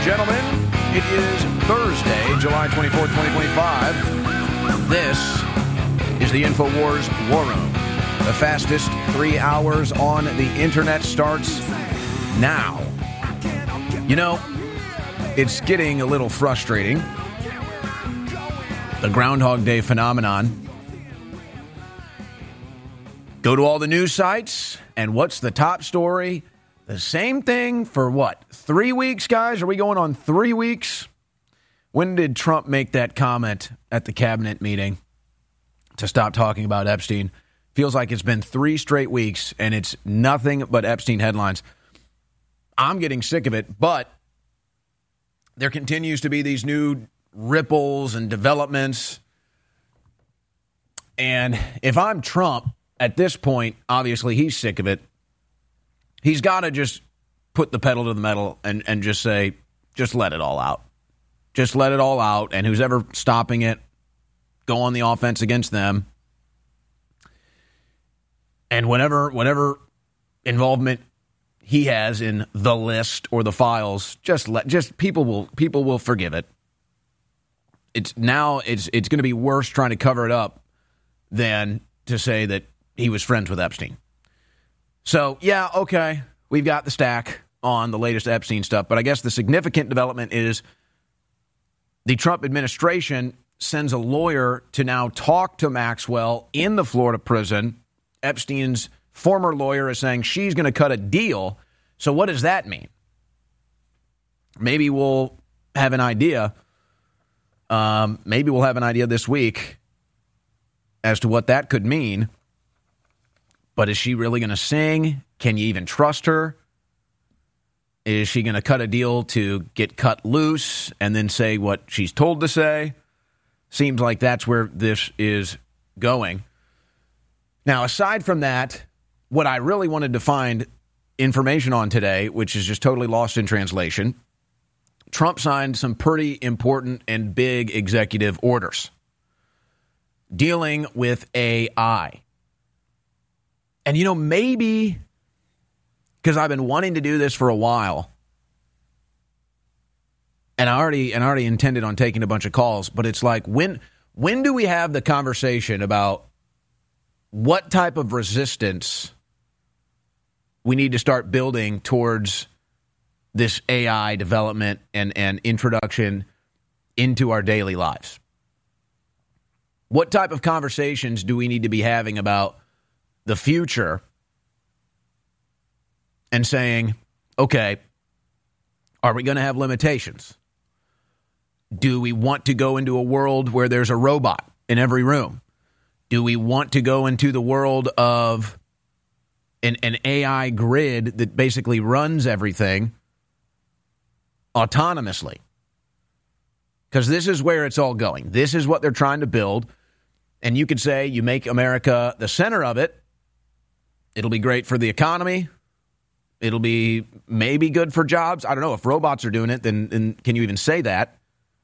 and gentlemen, it is Thursday, July 24th, 2025. This is the InfoWars War Room. The fastest 3 hours on the internet starts now. You know, it's getting a little frustrating. The Groundhog Day phenomenon. Go to all the news sites, and what's the top story? The same thing for what? 3 weeks, guys? Are we going on 3 weeks? When did Trump make that comment at the cabinet meeting to stop talking about Epstein? Feels like it's been 3 straight weeks, and it's nothing but Epstein headlines. I'm getting sick of it, but there continues to be these new ripples and developments. And if I'm Trump, at this point, obviously he's sick of it. He's got to just put the pedal to the metal and just say, just let it all out. Just let it all out, and who's ever stopping it, go on the offense against them. And whatever involvement he has in the list or the files, people will forgive it. It's going to be worse trying to cover it up than to say that he was friends with Epstein. So, yeah, okay, we've got the stack on the latest Epstein stuff, but I guess the significant development is the Trump administration sends a lawyer to now talk to Maxwell in the Florida prison. Epstein's former lawyer is saying she's going to cut a deal. So what does that mean? Maybe we'll have an idea. Maybe we'll have an idea this week as to what that could mean. But is she really going to sing? Can you even trust her? Is she going to cut a deal to get cut loose and then say what she's told to say? Seems like that's where this is going. Now, aside from that, what I really wanted to find information on today, which is just totally lost in translation, Trump signed some pretty important and big executive orders dealing with AI. And, you know, maybe because I've been wanting to do this for a while, and I already intended on taking a bunch of calls, but it's like, when do we have the conversation about what type of resistance we need to start building towards this AI development and introduction into our daily lives? What type of conversations do we need to be having about the future and saying, okay, are we going to have limitations? Do we want to go into a world where there's a robot in every room? Do we want to go into the world of an AI grid that basically runs everything autonomously? Because this is where it's all going. This is what they're trying to build. And you could say you make America the center of it. It'll be great for the economy. It'll be maybe good for jobs. I don't know. If robots are doing it, then can you even say that?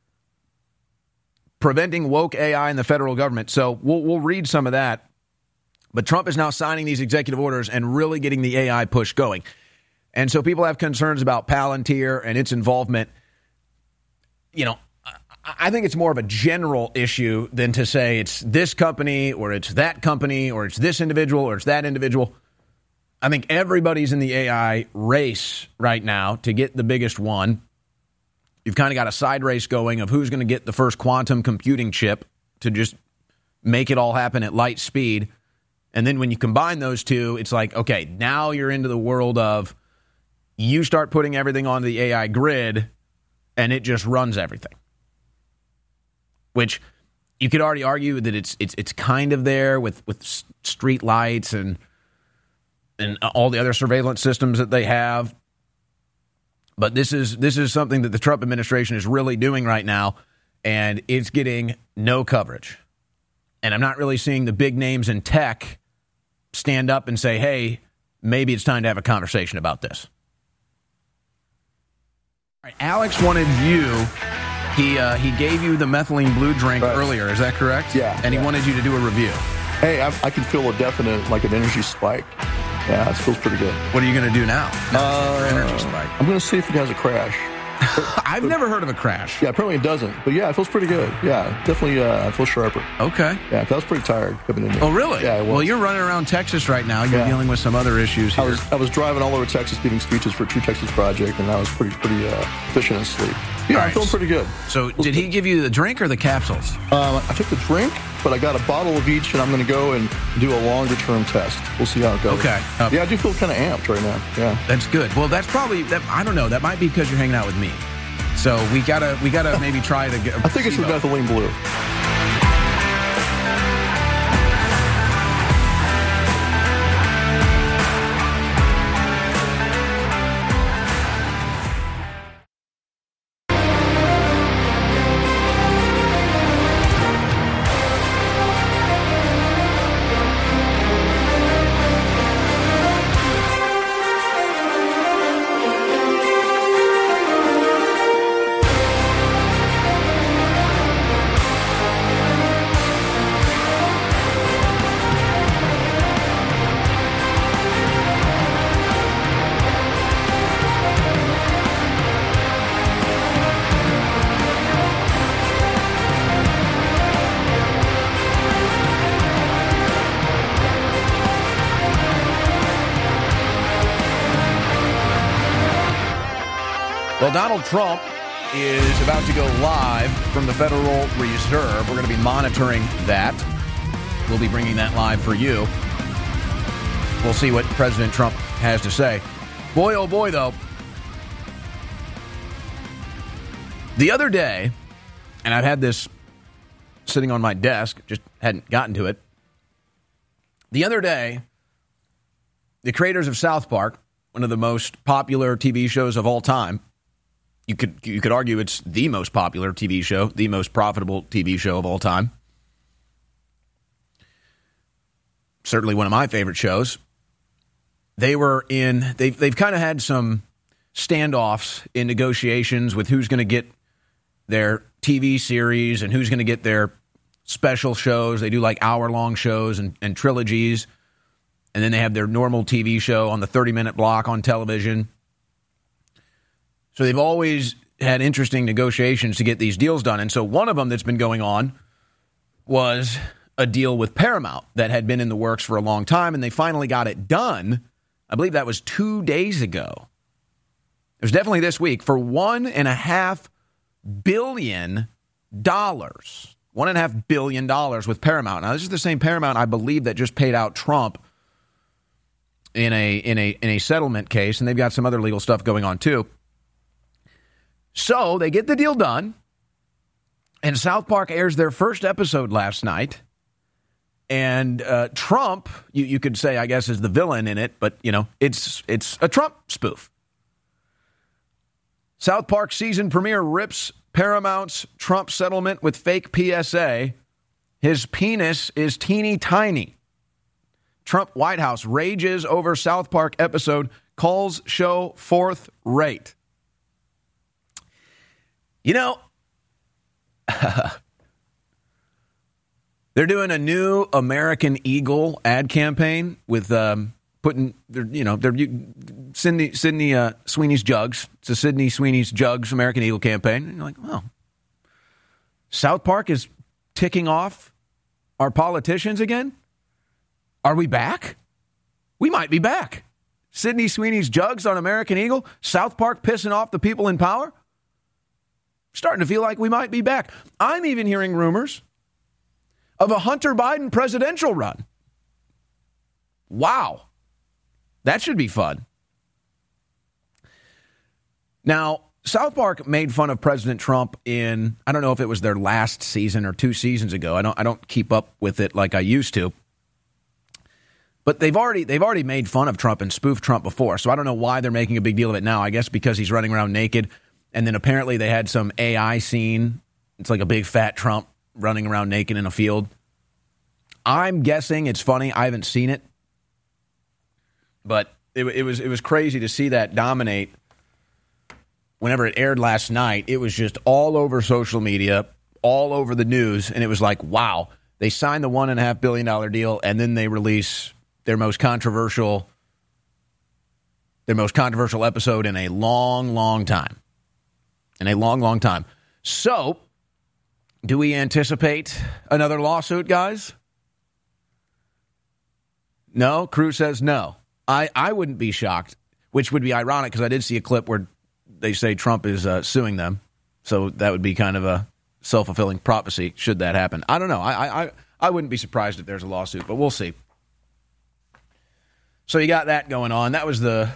Preventing woke AI in the federal government. So we'll read some of that. But Trump is now signing these executive orders and really getting the AI push going. And so people have concerns about Palantir and its involvement. You know, I think it's more of a general issue than to say it's this company or it's that company or it's this individual or it's that individual. I think everybody's in the AI race right now to get the biggest one. You've kind of got a side race going of who's going to get the first quantum computing chip to just make it all happen at light speed. And then when you combine those two, it's like, okay, now you're into the world of you start putting everything onto the AI grid and it just runs everything. Which you could already argue that it's kind of there with street lights and all the other surveillance systems that they have. But this is something that the Trump administration is really doing right now, and it's getting no coverage. And I'm not really seeing the big names in tech stand up and say, hey, maybe it's time to have a conversation about this. All right, Alex wanted you. He gave you the methylene blue drink earlier. Is that correct? Yeah. And he wanted you to do a review. Hey, I can feel a definite, like an energy spike. Yeah, it feels pretty good. What are you going to do now? For energy spike. I'm going to see if it has a crash. I've never heard of a crash. Yeah, apparently it doesn't. But yeah, it feels pretty good. Yeah, definitely I feel sharper. Okay. Yeah, 'cause I was pretty tired coming in there. Oh, really? Yeah, well, you're running around Texas right now. You're dealing with some other issues here. I was driving all over Texas giving speeches for True Texas Project, and I was pretty efficient in sleep. Yeah, I'm feeling pretty good. So did he give you the drink or the capsules? I took the drink, but I got a bottle of each, and I'm going to go and do a longer-term test. We'll see how it goes. Okay. Yeah, I do feel kind of amped right now. Yeah. That's good. Well, that's probably, I don't know. That might be because you're hanging out with me. So we gotta maybe try to get. I think it's the methylene blue. Well, Donald Trump is about to go live from the Federal Reserve. We're going to be monitoring that. We'll be bringing that live for you. We'll see what President Trump has to say. Boy, oh boy, though. The other day, and I've had this sitting on my desk, just hadn't gotten to it. The other day, the creators of South Park, one of the most popular TV shows of all time, you could argue it's the most popular TV show, the most profitable TV show of all time. Certainly one of my favorite shows. They've kind of had some standoffs in negotiations with who's going to get their TV series and who's going to get their special shows. They do like hour-long shows and trilogies. And then they have their normal TV show on the 30-minute block on television. So they've always had interesting negotiations to get these deals done. And so one of them that's been going on was a deal with Paramount that had been in the works for a long time, and they finally got it done. I believe that was 2 days ago. It was definitely this week for $1.5 billion. $1.5 billion with Paramount. Now, this is the same Paramount, I believe, that just paid out Trump in a settlement case, and they've got some other legal stuff going on too. So they get the deal done, and South Park airs their first episode last night. And Trump, you could say, I guess, is the villain in it, but, you know, it's a Trump spoof. South Park season premiere rips Paramount's Trump settlement with fake PSA. His penis is teeny tiny. Trump White House rages over South Park episode, calls show fourth rate. You know, they're doing a new American Eagle ad campaign with putting, Sydney Sweeney's Jugs. It's a Sydney Sweeney's Jugs American Eagle campaign. And you're like, oh, South Park is ticking off our politicians again? Are we back? We might be back. Sydney Sweeney's Jugs on American Eagle. South Park pissing off the people in power. Starting to feel like we might be back. I'm even hearing rumors of a Hunter Biden presidential run. Wow. That should be fun. Now, South Park made fun of President Trump in, I don't know if it was their last season or 2 seasons ago. I don't keep up with it like I used to. But they've already made fun of Trump and spoofed Trump before. So I don't know why they're making a big deal of it now. I guess because he's running around naked. And then apparently they had some AI scene. It's like a big fat Trump running around naked in a field. I'm guessing it's funny. I haven't seen it. But it was crazy to see that dominate. Whenever it aired last night, it was just all over social media, all over the news. And it was like, wow, they signed the $1.5 billion deal, and then they release their most controversial episode in a long, long time. in a long, long time. So, do we anticipate another lawsuit, guys? No? Cruz says no. I wouldn't be shocked, which would be ironic because I did see a clip where they say Trump is suing them. So that would be kind of a self-fulfilling prophecy should that happen. I don't know. I wouldn't be surprised if there's a lawsuit, but we'll see. So you got that going on. That was the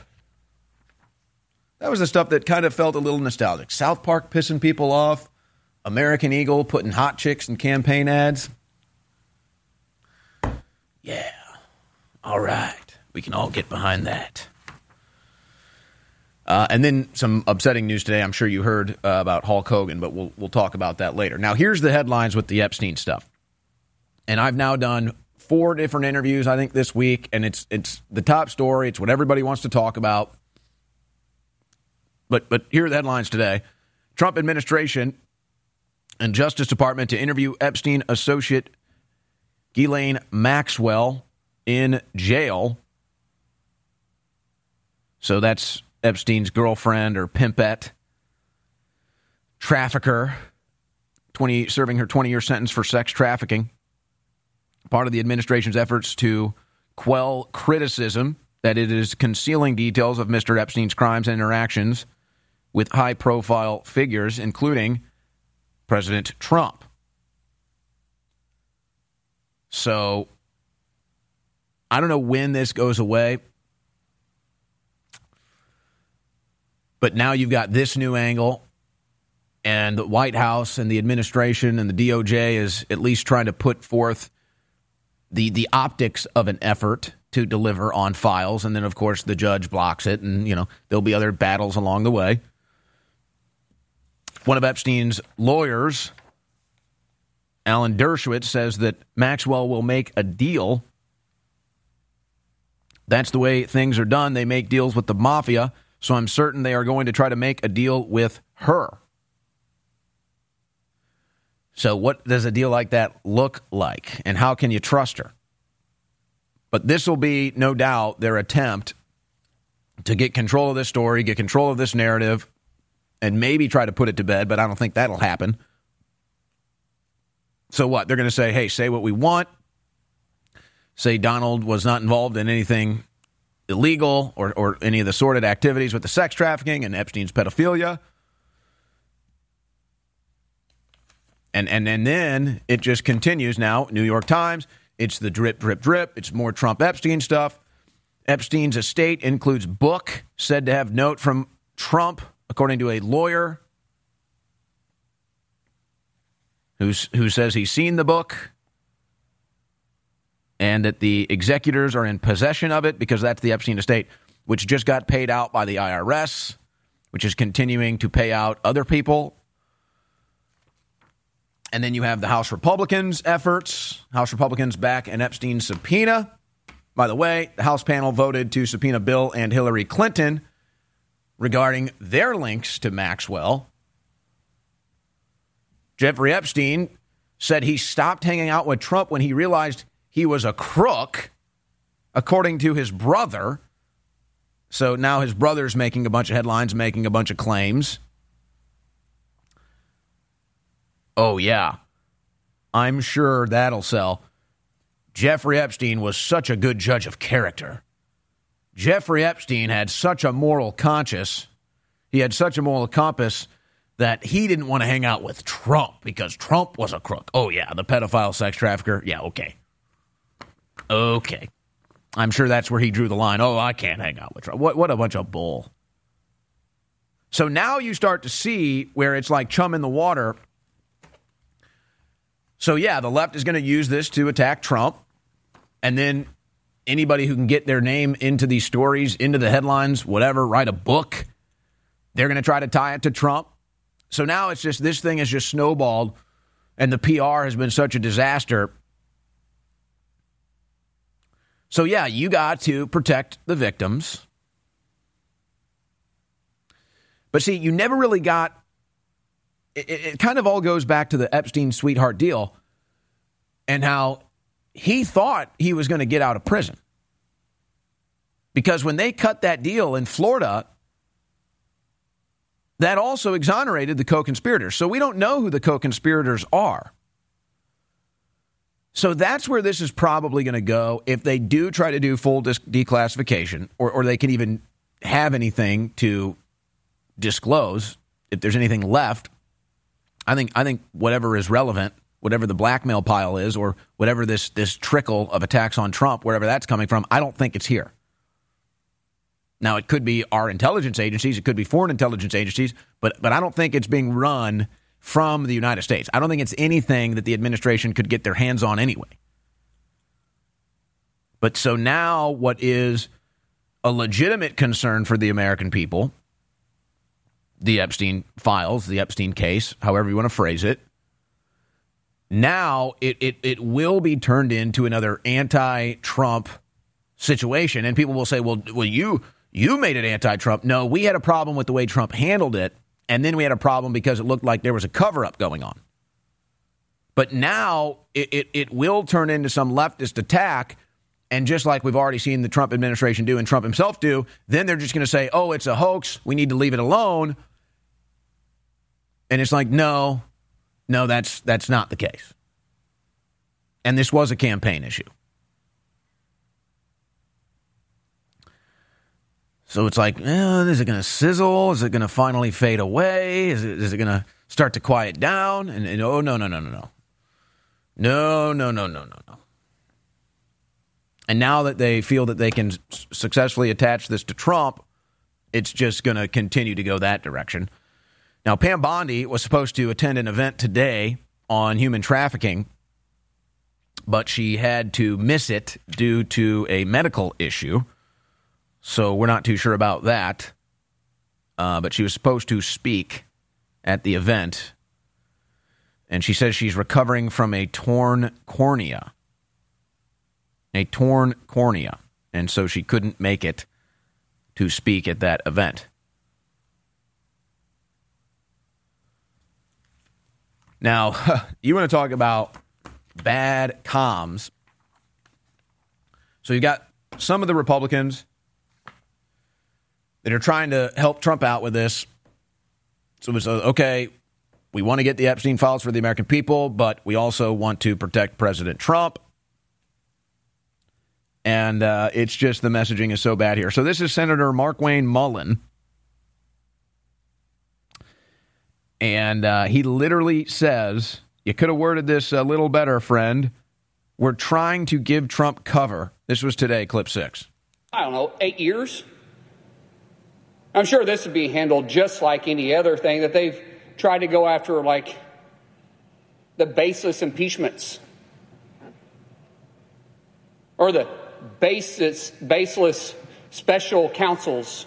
stuff that kind of felt a little nostalgic. South Park pissing people off. American Eagle putting hot chicks in campaign ads. Yeah. All right. We can all get behind that. And then some upsetting news today. I'm sure you heard about Hulk Hogan, but we'll talk about that later. Now, here's the headlines with the Epstein stuff. And I've now done 4 different interviews, I think, this week. And it's the top story. It's what everybody wants to talk about. But here are the headlines today. Trump administration and Justice Department to interview Epstein associate Ghislaine Maxwell in jail. So that's Epstein's girlfriend or pimpette, trafficker, serving her 20-year sentence for sex trafficking. Part of the administration's efforts to quell criticism that it is concealing details of Mr. Epstein's crimes and interactions with high-profile figures, including President Trump. So I don't know when this goes away. But now you've got this new angle, and the White House and the administration and the DOJ is at least trying to put forth the optics of an effort to deliver on files. And then, of course, the judge blocks it, and, there'll be other battles along the way. One of Epstein's lawyers, Alan Dershowitz, says that Maxwell will make a deal. That's the way things are done. They make deals with the mafia. So I'm certain they are going to try to make a deal with her. So what does a deal like that look like? And how can you trust her? But this will be, no doubt, their attempt to get control of this story, get control of this narrative, and maybe try to put it to bed, but I don't think that'll happen. So what? They're going to say, hey, say what we want. Say Donald was not involved in anything illegal or any of the sordid activities with the sex trafficking and Epstein's pedophilia. And then it just continues now. New York Times, it's the drip, drip, drip. It's more Trump Epstein stuff. Epstein's estate includes book said to have note from Trump, according to a lawyer who says he's seen the book and that the executors are in possession of it because that's the Epstein estate, which just got paid out by the IRS, which is continuing to pay out other people. And then you have the House Republicans' efforts. House Republicans back an Epstein subpoena. By the way, the House panel voted to subpoena Bill and Hillary Clinton regarding their links to Maxwell. Jeffrey Epstein said he stopped hanging out with Trump when he realized he was a crook, according to his brother. So now his brother's making a bunch of headlines, making a bunch of claims. Oh, yeah. I'm sure that'll sell. Jeffrey Epstein was such a good judge of character. Jeffrey Epstein had such a moral conscience. He had such a moral compass that he didn't want to hang out with Trump because Trump was a crook. Oh, yeah, the pedophile sex trafficker. Yeah, okay. Okay. I'm sure that's where he drew the line. Oh, I can't hang out with Trump. What a bunch of bull. So now you start to see where it's like chum in the water. So, yeah, the left is going to use this to attack Trump. And then anybody who can get their name into these stories, into the headlines, whatever, write a book, they're going to try to tie it to Trump. So now it's just, this thing has just snowballed, and the PR has been such a disaster. So, yeah, you got to protect the victims. But see, you never really got, it kind of all goes back to the Epstein sweetheart deal and how he thought he was going to get out of prison. Because when they cut that deal in Florida, that also exonerated the co-conspirators. So we don't know who the co-conspirators are. So that's where this is probably going to go if they do try to do full declassification, or they can even have anything to disclose. If there's anything left, I think whatever is relevant, whatever the blackmail pile is, or whatever this trickle of attacks on Trump, wherever that's coming from, I don't think it's here. Now, it could be our intelligence agencies, it could be foreign intelligence agencies, but I don't think it's being run from the United States. I don't think it's anything that the administration could get their hands on anyway. But so now what is a legitimate concern for the American people, the Epstein files, the Epstein case, however you want to phrase it, now it will be turned into another anti-Trump situation. And people will say, well, you made it anti-Trump. No, we had a problem with the way Trump handled it. And then we had a problem because it looked like there was a cover-up going on. But now it will turn into some leftist attack. And just like we've already seen the Trump administration do and Trump himself do, then they're just going to say, oh, it's a hoax. We need to leave it alone. And it's like, no, that's not the case. And this was a campaign issue. So it's like, is it going to sizzle? Is it going to finally fade away? Is it going to start to quiet down? And oh, no. No. And now that they feel that they can successfully attach this to Trump, it's just going to continue to go that direction. Now, Pam Bondi was supposed to attend an event today on human trafficking, but she had to miss it due to a medical issue. So we're not too sure about that. But she was supposed to speak at the event. And she says she's recovering from a torn cornea. A torn cornea. And so she couldn't make it to speak at that event. Now, you want to talk about bad comms. So you got some of the Republicans that are trying to help Trump out with this. So it's okay, we want to get the Epstein files for the American people, but we also want to protect President Trump. And it's just the messaging is so bad here. So this is Senator Markwayne Mullin. And he literally says, you could have worded this a little better, friend. We're trying to give Trump cover. This was today, clip 6. I don't know, 8 years? I'm sure this would be handled just like any other thing that they've tried to go after, like the baseless impeachments or the baseless special counsels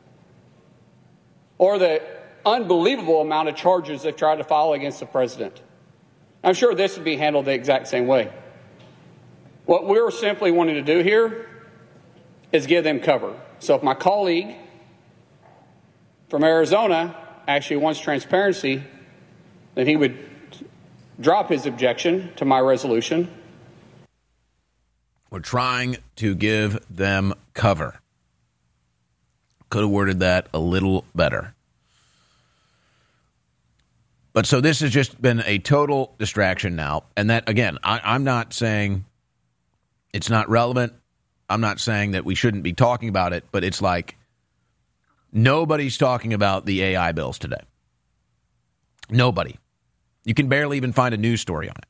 or the unbelievable amount of charges they've tried to file against the president. I'm sure this would be handled the exact same way. What we're simply wanting to do here is give them cover. So if my colleague from Arizona actually wants transparency, then he would drop his objection to my resolution. We're trying to give them cover. Could have worded that a little better. But so this has just been a total distraction now. And that, again, I'm not saying it's not relevant. I'm not saying that we shouldn't be talking about it, but it's like nobody's talking about the AI bills today. Nobody. You can barely even find a news story on it.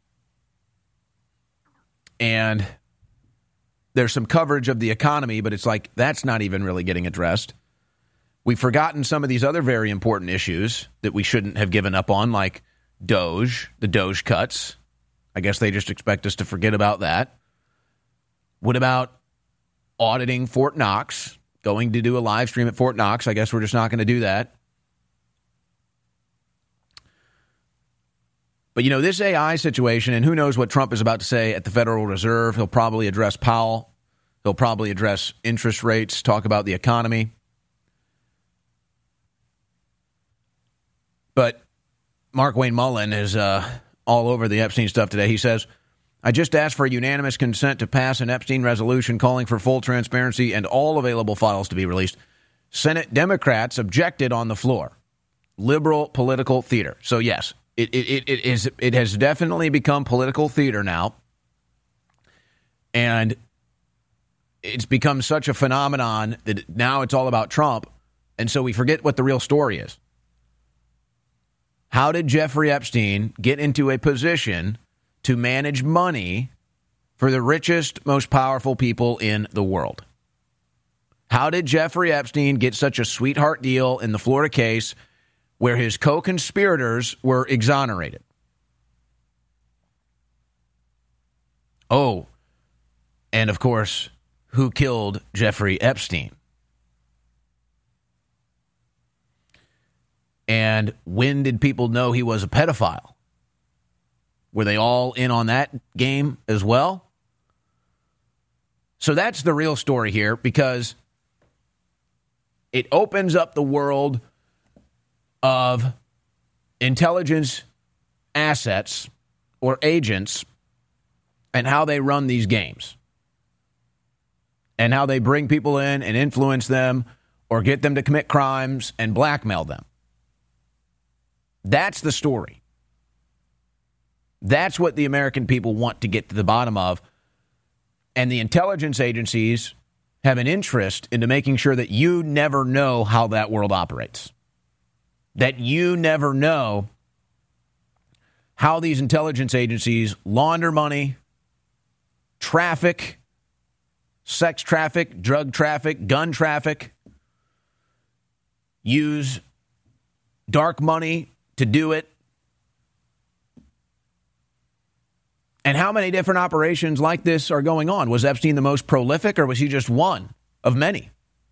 And there's some coverage of the economy, but it's like that's not even really getting addressed. We've forgotten some of these other very important issues that we shouldn't have given up on, like Doge, the Doge cuts. I guess they just expect us to forget about that. What about auditing Fort Knox? Going to do a live stream at Fort Knox. I guess we're just not going to do that. But, you know, this AI situation, and who knows what Trump is about to say at the Federal Reserve. He'll probably address Powell. He'll probably address interest rates, talk about the economy. But Markwayne Mullin is all over the Epstein stuff today. He says, I just asked for unanimous consent to pass an Epstein resolution calling for full transparency and all available files to be released. Senate Democrats objected on the floor. liberal political theater. So yes, it has definitely become political theater now. And it's become such a phenomenon that now it's all about Trump. And so we forget what the real story is. How did Jeffrey Epstein get into a position to manage money for the richest, most powerful people in the world? How did Jeffrey Epstein get such a sweetheart deal in the Florida case where his co-conspirators were exonerated? Oh, and of course, who killed Jeffrey Epstein? And when did people know he was a pedophile? Were they all in on that game as well? So that's the real story here, because it opens up the world of intelligence assets or agents and how they run these games and how they bring people in and influence them or get them to commit crimes and blackmail them. That's the story. That's what the American people want to get to the bottom of. And the intelligence agencies have an interest into making sure that you never know how that world operates. That you never know how these intelligence agencies launder money, traffic, sex traffic, drug traffic, gun traffic, use dark money to do it. And how many different operations like this are going on? Was Epstein the most prolific, or was he just one of many?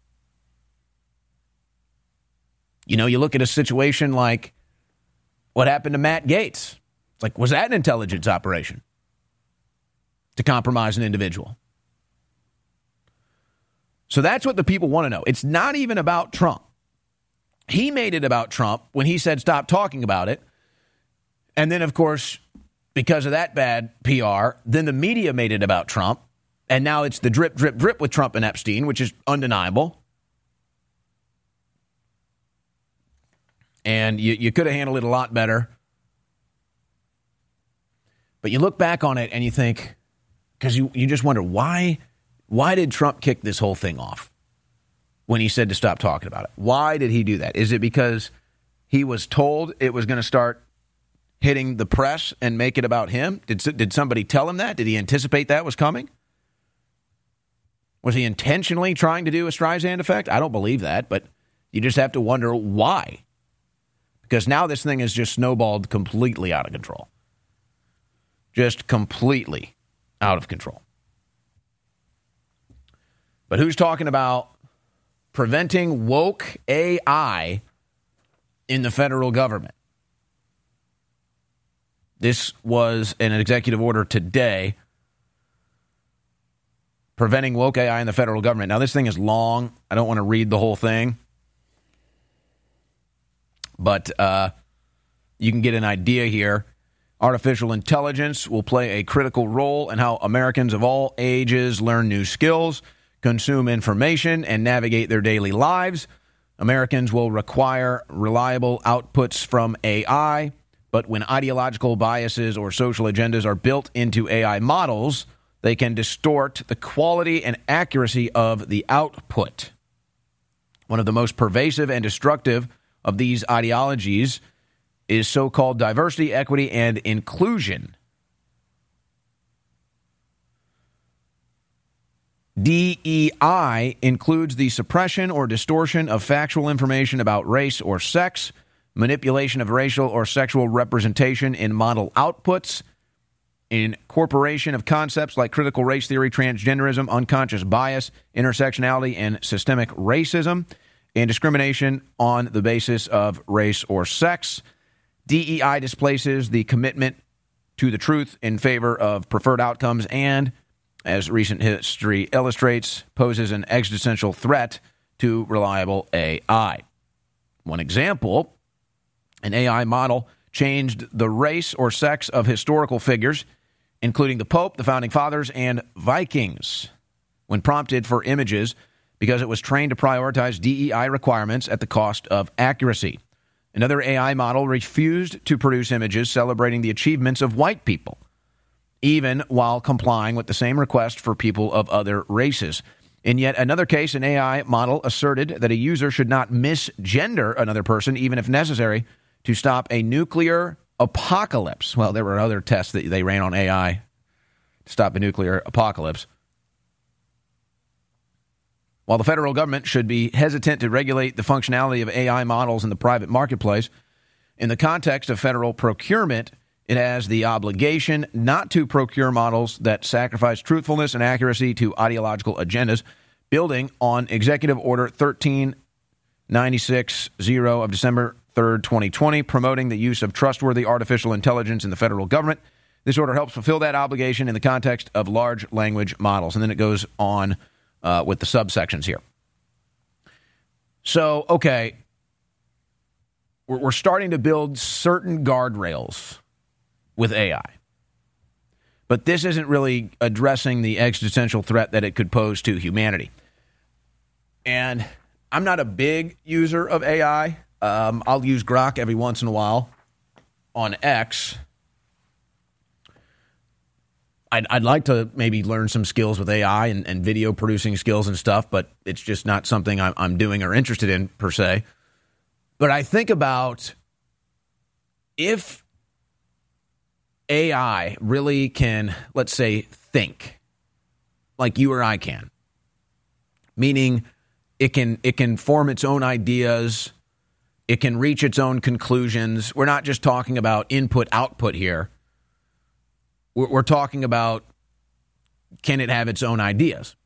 You know, you look at a situation like what happened to Matt Gaetz. It's like, was that an intelligence operation to compromise an individual? So that's what the people want to know. It's not even about Trump. He made it about Trump when he said stop talking about it. And then, of course, because of that bad PR, then the media made it about Trump. And now it's the drip, drip, drip with Trump and Epstein, which is undeniable. And you could have handled it a lot better. But you look back on it and you think, because you just wonder, why did Trump kick this whole thing off when he said to stop talking about it? Why did he do that? Is it because he was told it was going to start hitting the press and make it about him? Did somebody tell him that? Did he anticipate that was coming? Was he intentionally trying to do a Streisand effect? I don't believe that, but you just have to wonder why. Because now this thing has just snowballed completely out of control. Just completely out of control. But who's talking about preventing woke AI in the federal government? This was an executive order today preventing woke AI in the federal government. Now, this thing is long. I don't want to read the whole thing. But you can get an idea here. Artificial intelligence will play a critical role in how Americans of all ages learn new skills, consume information, and navigate their daily lives. Americans will require reliable outputs from AI, but when ideological biases or social agendas are built into AI models, they can distort the quality and accuracy of the output. One of the most pervasive and destructive of these ideologies is so-called diversity, equity, and inclusion. DEI includes the suppression or distortion of factual information about race or sex, manipulation of racial or sexual representation in model outputs, incorporation of concepts like critical race theory, transgenderism, unconscious bias, intersectionality, and systemic racism, and discrimination on the basis of race or sex. DEI displaces the commitment to the truth in favor of preferred outcomes and, as recent history illustrates, poses an existential threat to reliable AI. One example, an AI model changed the race or sex of historical figures, including the Pope, the Founding Fathers, and Vikings, when prompted for images because it was trained to prioritize DEI requirements at the cost of accuracy. Another AI model refused to produce images celebrating the achievements of white people, even while complying with the same request for people of other races. In yet another case, an AI model asserted that a user should not misgender another person, even if necessary, to stop a nuclear apocalypse. Well, there were other tests that they ran on AI to stop a nuclear apocalypse. While the federal government should be hesitant to regulate the functionality of AI models in the private marketplace, in the context of federal procurement, it has the obligation not to procure models that sacrifice truthfulness and accuracy to ideological agendas, building on Executive Order 13960 of December 3rd, 2020, promoting the use of trustworthy artificial intelligence in the federal government. This order helps fulfill that obligation in the context of large language models. And then it goes on with the subsections here. So, okay, we're starting to build certain guardrails with AI. But this isn't really addressing the existential threat that it could pose to humanity. And I'm not a big user of AI. I'll use Grok every once in a while on X. I'd like to maybe learn some skills with AI and video producing skills and stuff, but it's just not something I'm doing or interested in per se. But I think about if AI really can, let's say, think like you or I can, meaning it can form its own ideas, it can reach its own conclusions. We're not just talking about input-output here. We're talking about, can it have its own ideas?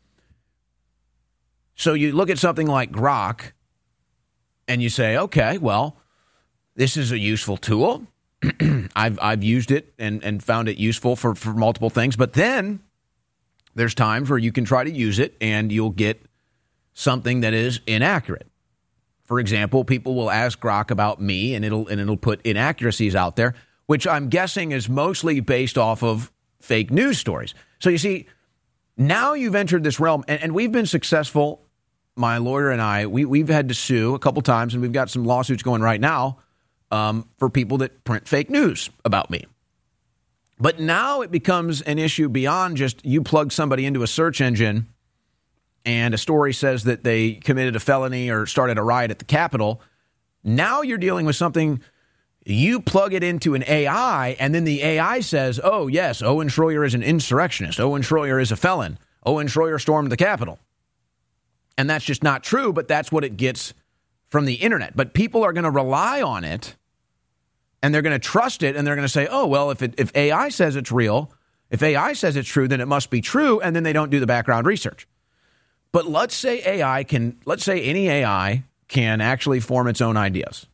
So you look at something like Grok and you say, okay, well, this is a useful tool. I've used it and found it useful for multiple things. But then there's times where you can try to use it and you'll get something that is inaccurate. For example, people will ask Grok about me and it'll put inaccuracies out there, which I'm guessing is mostly based off of fake news stories. So you see, now you've entered this realm, and we've been successful, my lawyer and I, we've had to sue a couple times, and we've got some lawsuits going right now for people that print fake news about me. But now it becomes an issue beyond just you plug somebody into a search engine and a story says that they committed a felony or started a riot at the Capitol. Now you're dealing with something. You plug it into an AI, and then the AI says, oh, yes, Owen Schroyer is an insurrectionist. Owen Schroyer is a felon. Owen Schroyer stormed the Capitol. And that's just not true, but that's what it gets from the internet. But people are going to rely on it, and they're going to trust it, and they're going to say, oh, well, if AI says it's real, if AI says it's true, then it must be true, and then they don't do the background research. But let's say any AI can actually form its own ideas.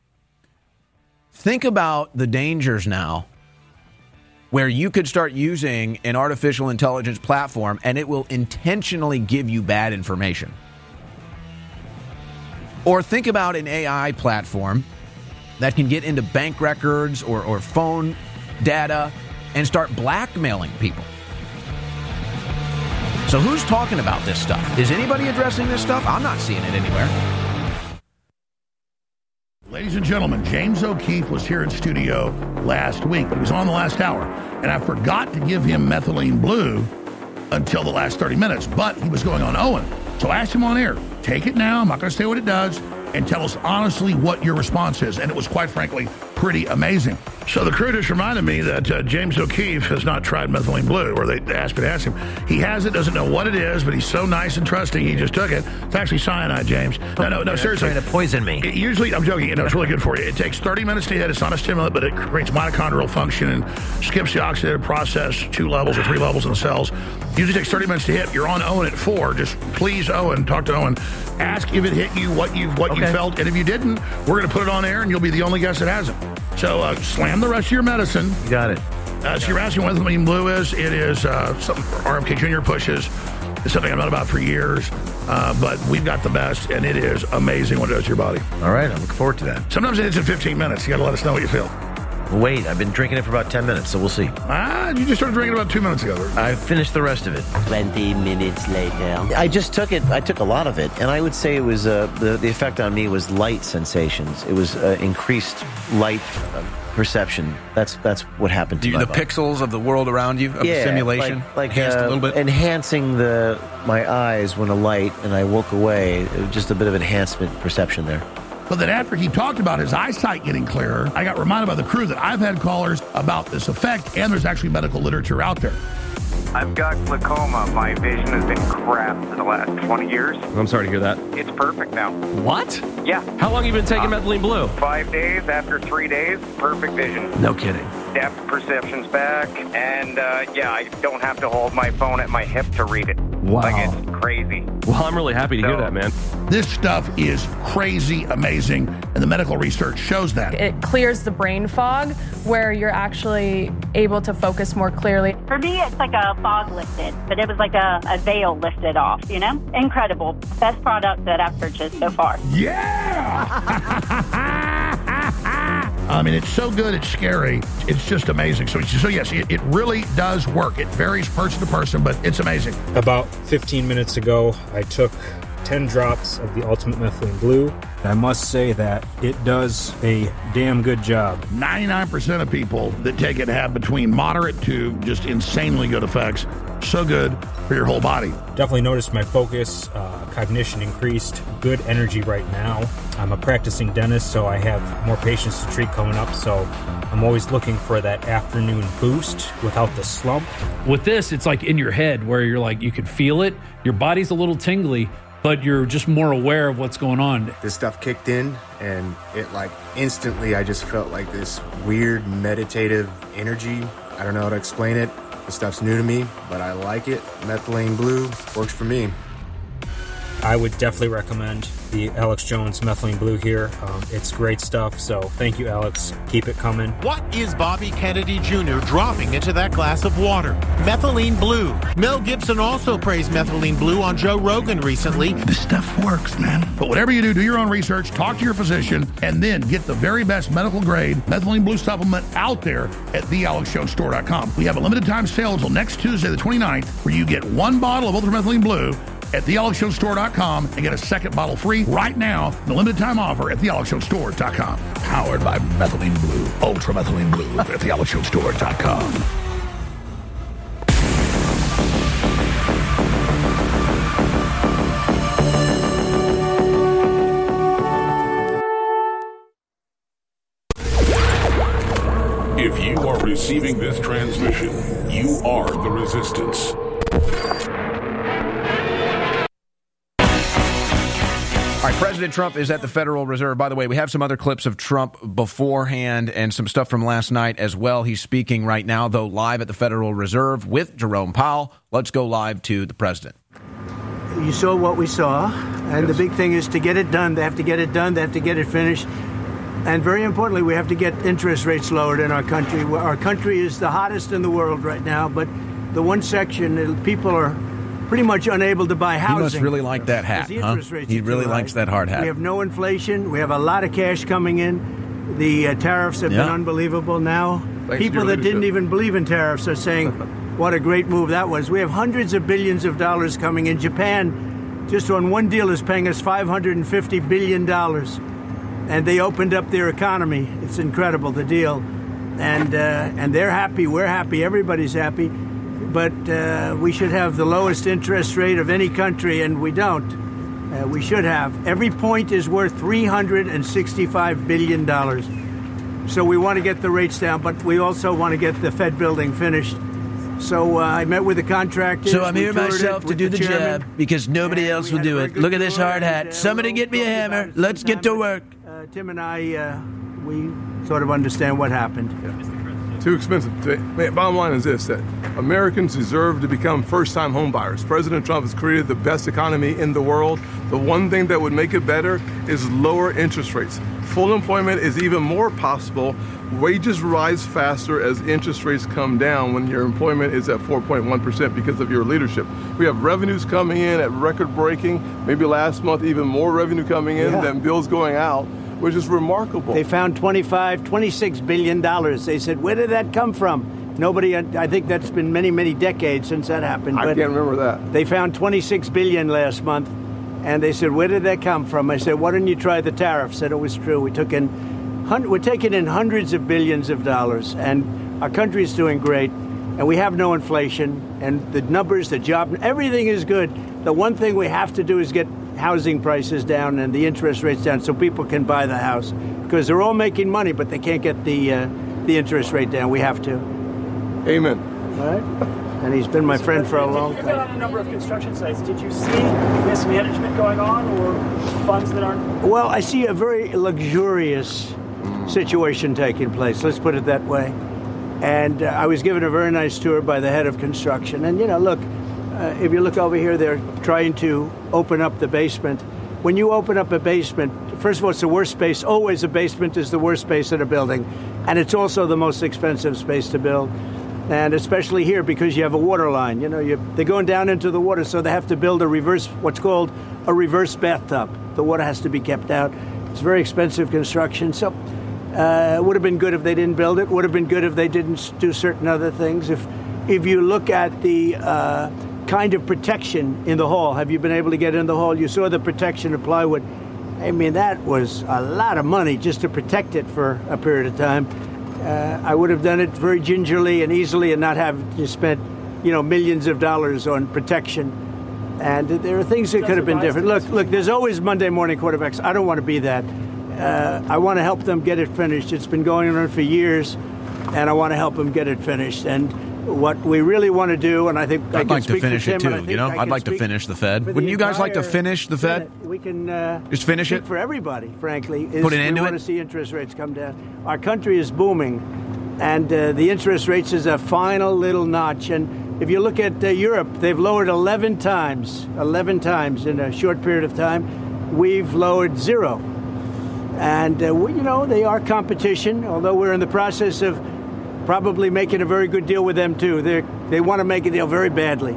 Think about the dangers now where you could start using an artificial intelligence platform and it will intentionally give you bad information. Or think about an AI platform that can get into bank records or phone data and start blackmailing people. So who's talking about this stuff? Is anybody addressing this stuff? I'm not seeing it anywhere. Ladies and gentlemen, James O'Keefe was here in studio last week. He was on the last hour, and I forgot to give him methylene blue until the last 30 minutes, but he was going on Owen. So I asked him on air, take it now, I'm not going to say what it does, and tell us honestly what your response is. And it was, quite frankly, pretty amazing. So the crew just reminded me that James O'Keefe has not tried methylene blue, or they asked me to ask him. He has it, doesn't know what it is, but he's so nice and trusting, he just took it. It's actually cyanide, James. No, seriously. Trying to poison me. Usually, I'm joking, it's really good for you. It takes 30 minutes to hit. It's not a stimulant, but it creates mitochondrial function and skips the oxidative process 2 levels or 3 levels in the cells. Usually takes 30 minutes to hit. You're on Owen at 4. Just please, Owen, talk to Owen. Ask if it hit you, what you felt, and if you didn't, we're going to put it on air, and you'll be the only guest that hasn't. So slam the rest of your medicine. You got it. So you're asking what methylene blue is. It is something RFK Jr. pushes. It's something I've known about for years, but we've got the best, and it is amazing what it does to your body. All right, I'm looking forward to that. Sometimes it hits in 15 minutes. You got to let us know what you feel. Wait, I've been drinking it for about 10 minutes, so we'll see. You just started drinking about 2 minutes ago. I finished the rest of it. 20 minutes later. I just took it. I took a lot of it, and I would say it was the effect on me was light sensations. It was increased light perception. That's what happened to me. The pixels of the world around you, of the simulation, like enhanced a little bit, enhancing my eyes when a light, and I woke away. It was just a bit of enhancement perception there. But then after he talked about his eyesight getting clearer, I got reminded by the crew that I've had callers about this effect, and there's actually medical literature out there. I've got glaucoma. My vision has been crap for the last 20 years. I'm sorry to hear that. It's perfect now. What? Yeah. How long have you been taking methylene blue? 5 days. After 3 days, perfect vision. No kidding. Depth perception's back, and I don't have to hold my phone at my hip to read it. Wow. Like, it's crazy. Well, I'm really happy to hear that, man. This stuff is crazy amazing, and the medical research shows that. It clears the brain fog where you're actually able to focus more clearly. For me, it's like a fog lifted, but it was like a veil lifted off, you know? Incredible. Best product that I've purchased so far. Yeah! I mean, it's so good, it's scary. It's just amazing. So yes, it really does work. It varies person to person, but it's amazing. About 15 minutes ago, I took 10 drops of the Ultimate Methylene Blue. I must say that it does a damn good job. 99% of people that take it have between moderate to just insanely good effects. So good for your whole body. Definitely noticed my focus, cognition increased, good energy right now. I'm a practicing dentist, so I have more patients to treat coming up, so I'm always looking for that afternoon boost without the slump. With this, it's like in your head where you're like, you can feel it. Your body's a little tingly, but you're just more aware of what's going on. This stuff kicked in, and it instantly I just felt like this weird meditative energy. I don't know how to explain it. The stuff's new to me, but I like it. Methylene Blue works for me. I would definitely recommend the Alex Jones Methylene Blue here. It's great stuff, so thank you, Alex. Keep it coming. What is Bobby Kennedy Jr. dropping into that glass of water? Methylene Blue. Mel Gibson also praised Methylene Blue on Joe Rogan recently. This stuff works, man. But whatever you do your own research, talk to your physician, and then get the very best medical grade Methylene Blue supplement out there at thealexjonestore.com. We have a limited time sale until next Tuesday, the 29th, where you get one bottle of Ultra Methylene Blue at thealexjonestore.com and get a second bottle free right now. The limited time offer at thealexjonestore.com. Powered by Methylene Blue, Ultra Methylene Blue at thealexjonestore.com. If you are receiving this transmission, you are the resistance. All right, President Trump is at the Federal Reserve. By the way, we have some other clips of Trump beforehand and some stuff from last night as well. He's speaking right now, though, live at the Federal Reserve with Jerome Powell. Let's go live to the president. You saw what we saw, and the big thing is to get it done. They have to get it done. They have to get it finished. And very importantly, we have to get interest rates lowered in our country. Our country is the hottest in the world right now, but the one section, people are pretty much unable to buy housing. He must really like that hat, huh? He really likes that hard hat. We have no inflation. We have a lot of cash coming in. The tariffs have been unbelievable now. People that didn't even believe in tariffs are saying, what a great move that was. We have hundreds of billions of dollars coming in. Japan, just on one deal, is paying us $550 billion. And they opened up their economy. It's incredible, the deal. And they're happy. We're happy. Everybody's happy. But we should have the lowest interest rate of any country, and we don't. We should have. Every point is worth $365 billion. So we want to get the rates down, but we also want to get the Fed building finished. So I met with the contractors. So I'm here myself to do the job because nobody else will do it. Look at this hard hat. Somebody get me a hammer. Let's get to work. Tim and I, we sort of understand what happened. Too expensive. Bottom line is this, that Americans deserve to become first-time home buyers. President Trump has created the best economy in the world. The one thing that would make it better is lower interest rates. Full employment is even more possible. Wages rise faster as interest rates come down when your employment is at 4.1% because of your leadership. We have revenues coming in at record-breaking, maybe last month even more revenue coming in than bills going out. which is remarkable. They found $26 billion. They said, where did that come from? Nobody, I think that's been many, many decades since that happened. I can't remember that. They found $26 billion last month, and they said, where did that come from? I said, why don't you try the tariff? Said it was true. We're taking in hundreds of billions of dollars, and our country is doing great, and we have no inflation, and the numbers, the job, everything is good. The one thing we have to do is get housing prices down and the interest rates down so people can buy the house, because they're all making money, but they can't get the interest rate down. We have to. Amen. All right. And he's been my friend for a long time. You've been on a number of construction sites. Did you see mismanagement going on or funds that aren't? Well, I see a very luxurious situation taking place. Let's put it that way. And I was given a very nice tour by the head of construction. And, look, if you look over here, they're trying to open up the basement. When you open up a basement, first of all, it's the worst space. Always a basement is the worst space in a building. And it's also the most expensive space to build. And especially here because you have a water line. They're going down into the water, so they have to build what's called a reverse bathtub. The water has to be kept out. It's very expensive construction. So it would have been good if they didn't build it. Would have been good if they didn't do certain other things. If you look at the kind of protection in the hall, have you been able to get in the hall? You saw the protection of plywood. I mean, that was a lot of money just to protect it for a period of time. I would have done it very gingerly and easily and not have to spend, millions of dollars on protection. And there are things that could have been different. Look, there's always Monday morning quarterbacks. I don't want to be that. I want to help them get it finished. It's been going on for years, and I want to help them get it finished. And what we really want to do, and I think I'd like to finish it too. I'd like to finish the Fed. Wouldn't you guys like to finish the Fed? We can just finish it for everybody. Frankly, put an end to it. We want to see interest rates come down. Our country is booming, and the interest rates is a final little notch. And if you look at Europe, they've lowered 11 times in a short period of time. We've lowered 0, and they are competition. Although we're in the process of probably making a very good deal with them, too. They want to make a deal very badly.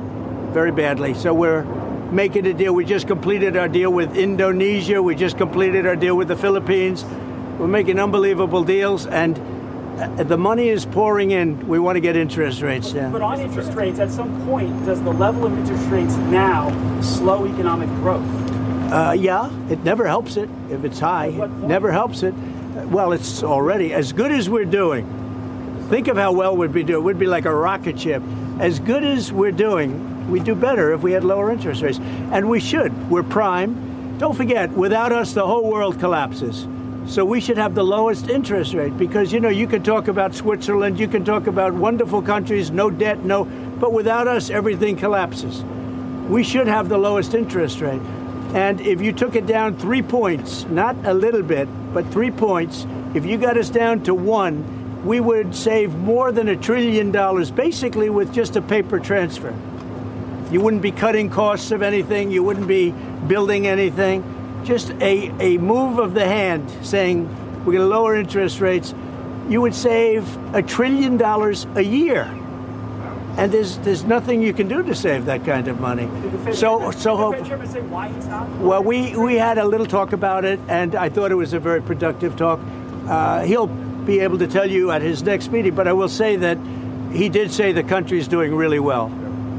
So we're making a deal. We just completed our deal with Indonesia. We just completed our deal with the Philippines. We're making unbelievable deals, and the money is pouring in. We want to get interest rates down. But on interest rates, at some point, does the level of interest rates now slow economic growth? Yeah, it never helps it if it's high. Never helps it. Well, it's already as good as we're doing. Think of how well we'd be doing. We'd be like a rocket ship. As good as we're doing, we'd do better if we had lower interest rates. And we should. We're prime. Don't forget, without us, the whole world collapses. So we should have the lowest interest rate because, you can talk about Switzerland, you can talk about wonderful countries, no debt, but without us, everything collapses. We should have the lowest interest rate. And if you took it down 3 points, not a little bit, but 3 points, if you got us down to 1, we would save more than $1 trillion, basically with just a paper transfer. You wouldn't be cutting costs of anything. You wouldn't be building anything. Just a move of the hand saying we're going to lower interest rates. You would save $1 trillion a year. And there's nothing you can do to save that kind of money. So Chairman say why he's not? Well, we had a little talk about it, and I thought it was a very productive talk. He'll be able to tell you at his next meeting, but I will say that he did say the country is doing really well.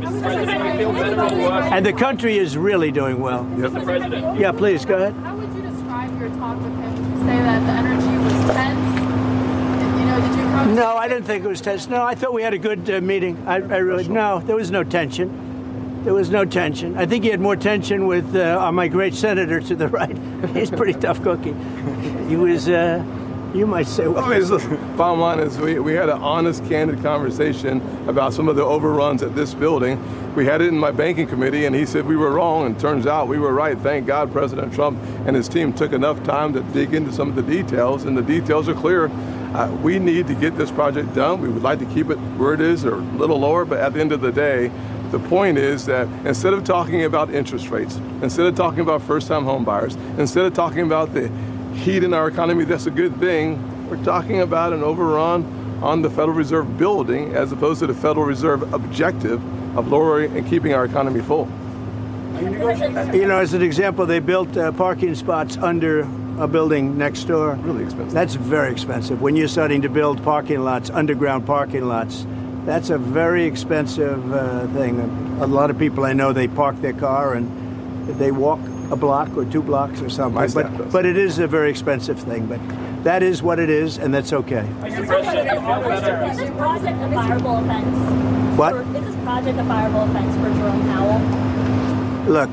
And the country is really doing well. Mr. President. Yeah, please, go ahead. How would you describe your talk with him? Did you say that the energy was tense? Did you No, I didn't think it was tense. No, I thought we had a good meeting. No, there was no tension. There was no tension. I think he had more tension with my great senator to the right. He's a pretty tough cookie. He was... You might say, well, bottom line is we had an honest, candid conversation about some of the overruns at this building. We had it in my banking committee, and he said we were wrong, and turns out we were right. Thank God President Trump and his team took enough time to dig into some of the details, and the details are clear. We need to get this project done. We would like to keep it where it is or a little lower, but at the end of the day, the point is that instead of talking about interest rates, instead of talking about first-time home buyers, instead of talking about the heat in our economy, that's a good thing. We're talking about an overrun on the Federal Reserve building as opposed to the Federal Reserve objective of lowering and keeping our economy full. As an example, they built parking spots under a building next door. Really expensive. That's very expensive. When you're starting to build parking lots, underground parking lots, that's a very expensive thing. A lot of people I know, they park their car and they walk a block or 2 blocks or something. But it is a very expensive thing. But that is what it is, and that's okay. Is this project a fireable offense? What? Is this project a fireable offense for Jerome Powell? Look,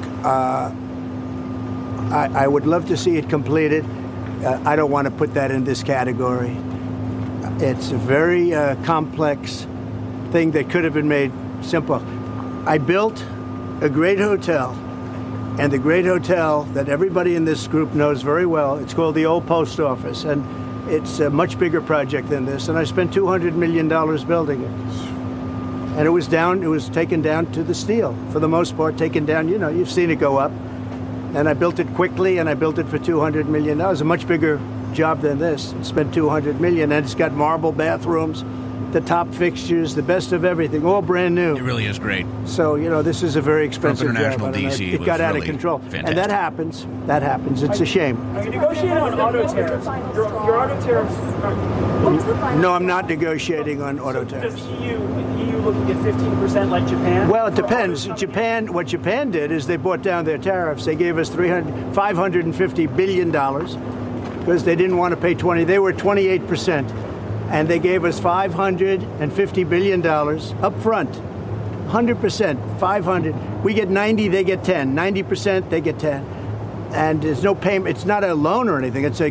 I would love to see it completed. I don't want to put that in this category. It's a very complex thing that could have been made simple. I built a great hotel, and the great hotel that everybody in this group knows very well, it's called the Old Post Office, and it's a much bigger project than this, and I spent $200 million building it. And it was taken down to the steel, for the most part, taken down, you've seen it go up. And I built it quickly, and I built it for $200 million. It was a much bigger job than this. I spent $200 million, and it's got marble bathrooms, the top fixtures, the best of everything, all brand new. It really is great. So, this is a very expensive Trump International job. DC It got out really of control. fantastic. And that happens. That happens. It's a shame. You negotiated on auto tariffs. Your auto tariffs. No, I'm not negotiating on auto tariffs. Does EU looking at 15% like Japan? Well, it depends. What Japan did is they brought down their tariffs. They gave us $550 billion because they didn't want to pay 20. They were 28%. And they gave us $550 billion up front. 100%, 500. We get 90, they get 10. 90%, they get 10. And there's no payment. It's not a loan or anything. It's a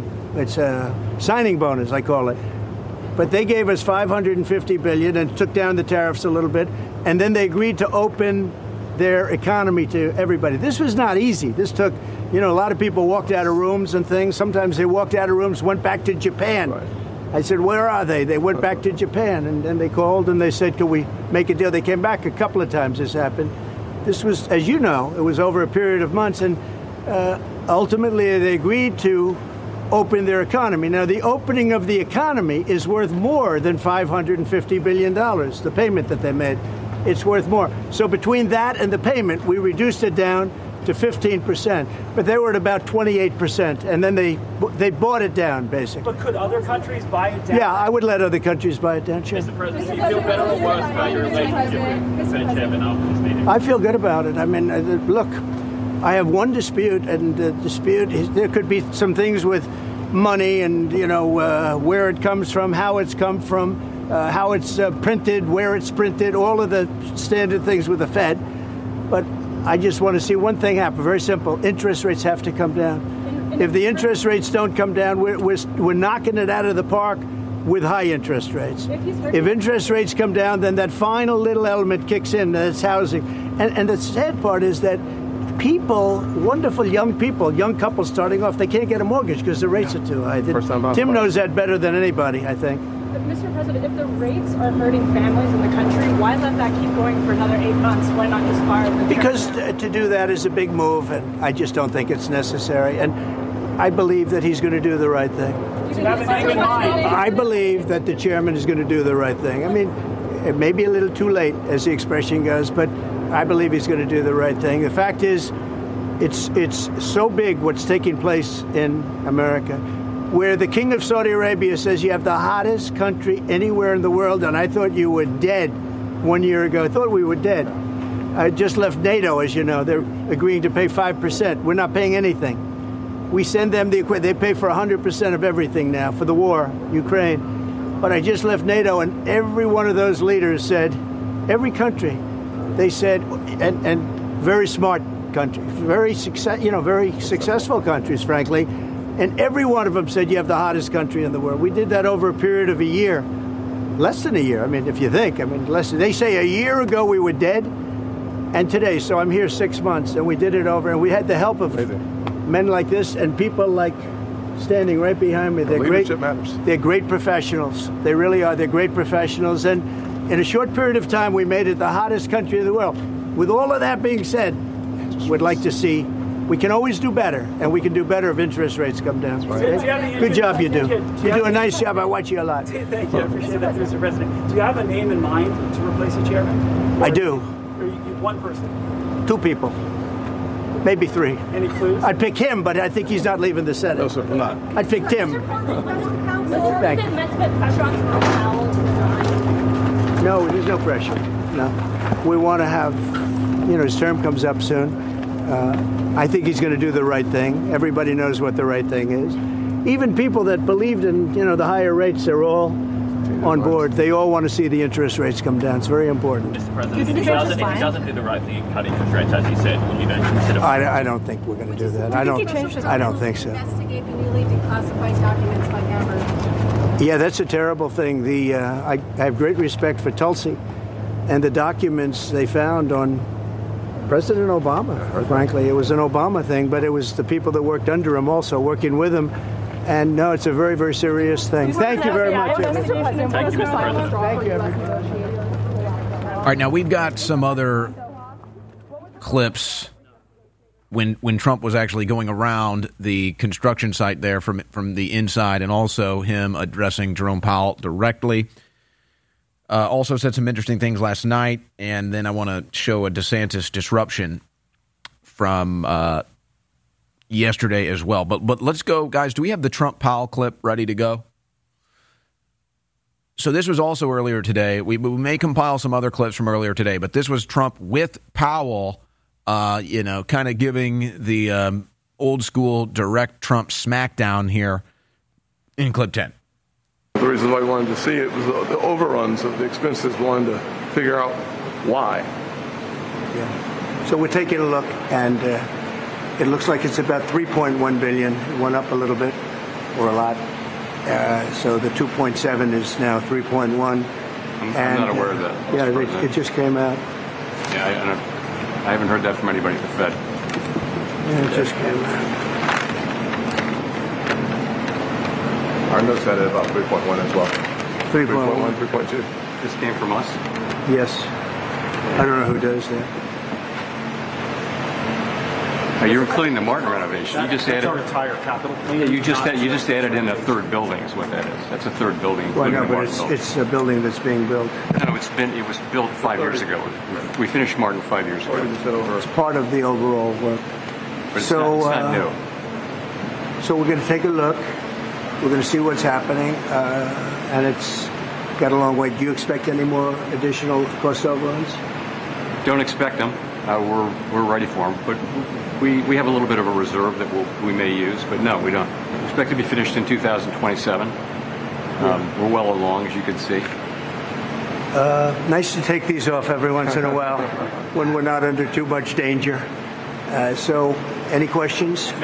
signing bonus, I call it. But they gave us $550 billion and took down the tariffs a little bit. And then they agreed to open their economy to everybody. This was not easy. This took, a lot of people walked out of rooms and things. Sometimes they walked out of rooms, went back to Japan. Right. I said, where are they? They went back to Japan, and then they called and they said, can we make a deal? They came back a couple of times. This happened. This was, as you know, it was over a period of months, and ultimately they agreed to open their economy. Now, the opening of the economy is worth more than $550 billion, the payment that they made. It's worth more. So between that and the payment, we reduced it down to 15%, but they were at about 28%, and then they bought it down, basically. But could other countries buy it down? Yeah, I would let other countries buy it down, sure. Mr. President, do you feel better or worse about your relationship with President Chevin after this meeting? I feel good about it. I mean, look, I have one dispute, and the dispute is there could be some things with money and, where it comes from, how it's come from, how it's printed, where it's printed, all of the standard things with the Fed. But I just want to see one thing happen. Very simple. Interest rates have to come down. If the interest rates don't come down, we're knocking it out of the park with high interest rates. If interest rates come down, then that final little element kicks in. That's housing. And the sad part is that people, wonderful young people, young couples starting off, they can't get a mortgage because the rates are too high. Tim knows that better than anybody, I think. But Mr. President, if the rates are hurting families in the country, why let that keep going for another 8 months? Why not just fire the Because to do that is a big move, and I just don't think it's necessary. And I believe that he's going to do the right thing. I believe that the chairman is going to do the right thing. I mean, it may be a little too late, as the expression goes, but I believe he's going to do the right thing. The fact is, it's so big what's taking place in America, where the king of Saudi Arabia says you have the hottest country anywhere in the world, and I thought you were dead 1 year ago. I thought we were dead. I just left NATO, as you know. They're agreeing to pay 5%. We're not paying anything. We send them the equipment. They pay for 100% of everything now for the war, Ukraine. But I just left NATO, and every one of those leaders said, every country, they said, and very smart countries, very successful countries, frankly, and every one of them said you have the hottest country in the world. We did that over a period of a year, less than a year. I mean, if you think, they say a year ago we were dead, and today, so I'm here 6 months, and we did it over, and we had the help of men like this and people like standing right behind me. They're leadership matters. They're great professionals. They really are. They're great professionals, and in a short period of time, we made it the hottest country in the world. With all of that being said, we'd like to see. We can always do better, and we can do better if interest rates come down. Right? Good job you do. You do a nice job. I watch you a lot. Thank you. I appreciate that, Mr. President. Do you have a name in mind to replace the chairman? I do. Or one person? 2 people. Maybe 3. Any clues? I'd pick him, but I think he's not leaving the Senate. No, sir, I'm not. I'd pick Tim. Thank you. No, there's no pressure. No. We want to have, his term comes up soon. I think he's going to do the right thing. Everybody knows what the right thing is. Even people that believed in, the higher rates, they're all on board. They all want to see the interest rates come down. It's very important. Mr. President, if he doesn't do the right thing, cut interest rates, as he said, will you then consider... I don't think we're going to do that. I don't think so. Investigate the newly declassified documents like ever. Yeah, that's a terrible thing. I have great respect for Tulsi and the documents they found on President Obama. Frankly, it was an Obama thing, but it was the people that worked under him also working with him. And no, it's a very, very serious thing. Thank you very much. Thank you, Mr. President. Thank you, everybody. All right, now we've got some other clips when Trump was actually going around the construction site there from the inside, and also him addressing Jerome Powell directly. Also said some interesting things last night, and then I want to show a DeSantis disruption from yesterday as well. But let's go, guys. Do we have the Trump-Powell clip ready to go? So this was also earlier today. We may compile some other clips from earlier today, but this was Trump with Powell, kind of giving the old school direct Trump smackdown here in clip 10. The reason why we wanted to see it was the overruns of the expenses. We wanted to figure out why. Yeah. So we're taking a look, and it looks like it's about $3.1 billion. It went up a little bit, or a lot. So the 2.7 is now 3.1. I'm not aware of that. Yeah, it just came out. Yeah, I haven't heard that from anybody at the Fed. Yeah, it just came out. Our notes had it about 3.1 as well. 3.1, 3.2. This came from us? Yes. I don't know who does that. You're including the Martin renovation. You just added our entire capital. Yeah, you just added in a third building is what that is. That's a third building. Well, no, but it's a building that's being built. No, it was built 5 years ago. We finished Martin 5 years ago. It's part of the overall work. But it's not new. So we're going to take a look. We're going to see what's happening, and it's got a long way. Do you expect any more additional cost overruns? Don't expect them. We're ready for them, but we have a little bit of a reserve that we may use, but no, we don't. We expect to be finished in 2027. We're well along, as you can see. Nice to take these off every once in a while when we're not under too much danger. So, any questions?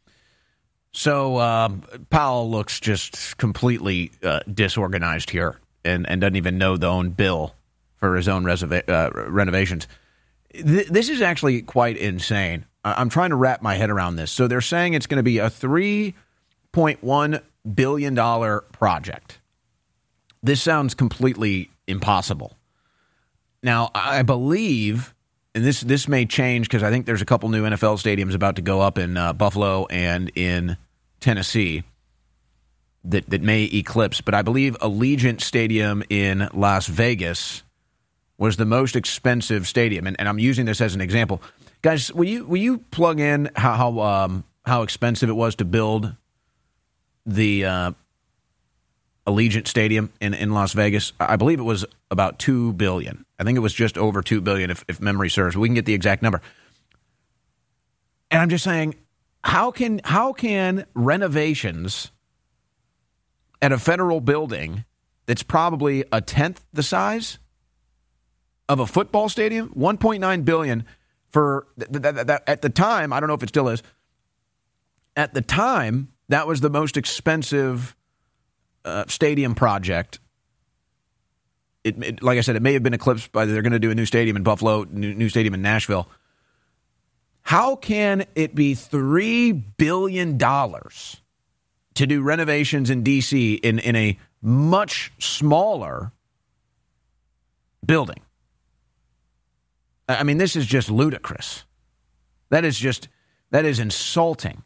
So Powell looks just completely disorganized here and doesn't even know the own bill for his own renovations. This is actually quite insane. I'm trying to wrap my head around this. So they're saying it's going to be a $3.1 billion project. This sounds completely impossible. Now, I believe, and this may change because I think there's a couple new NFL stadiums about to go up in Buffalo and in Tennessee that may eclipse, but I believe Allegiant Stadium in Las Vegas was the most expensive stadium, and I'm using this as an example. Guys, will you plug in how expensive it was to build the Allegiant Stadium in Las Vegas? I believe it was about $2 billion. I think it was just over $2 billion, if memory serves. We can get the exact number. And I'm just saying, how can renovations at a federal building that's probably a tenth the size of a football stadium, $1.9 billion for that at the time, I don't know if it still is, at the time, that was the most expensive stadium project. It like I said, it may have been eclipsed by they're going to do a new stadium in Buffalo, new stadium in Nashville. How can it be $3 billion to do renovations in D.C. in a much smaller building? I mean, this is just ludicrous. That is insulting.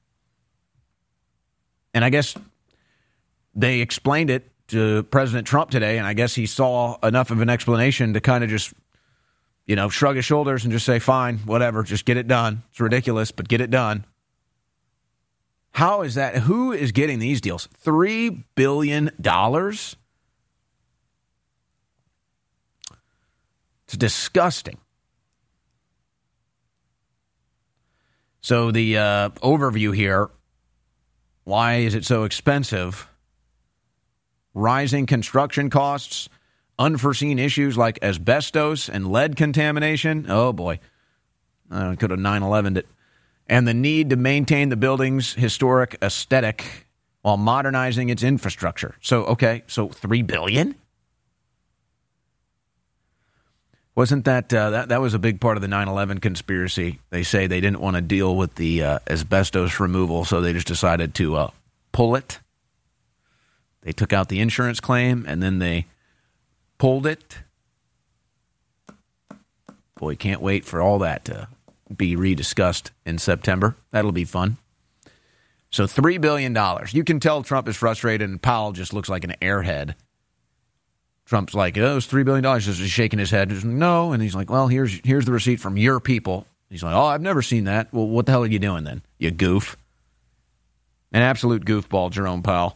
And I guess they explained it to President Trump today, and I guess he saw enough of an explanation to kind of just shrug his shoulders and just say, fine, whatever, just get it done. It's ridiculous, but get it done. How is that? Who is getting these deals? $3 billion? It's disgusting. So the overview here, why is it so expensive? Rising construction costs, unforeseen issues like asbestos and lead contamination. Oh, boy. I could have 9/11'd it. And the need to maintain the building's historic aesthetic while modernizing its infrastructure. So $3 billion? Wasn't that, that was a big part of the 9/11 conspiracy? They say they didn't want to deal with the asbestos removal, so they just decided to pull it. They took out the insurance claim, and then they pulled it. Boy, can't wait for all that to be rediscussed in September. That'll be fun. So $3 billion. You can tell Trump is frustrated, and Powell just looks like an airhead. Trump's like, oh, it's $3 billion. He's shaking his head. He's like, no. And he's like, well, here's the receipt from your people. He's like, oh, I've never seen that. Well, what the hell are you doing then, you goof? An absolute goofball, Jerome Powell.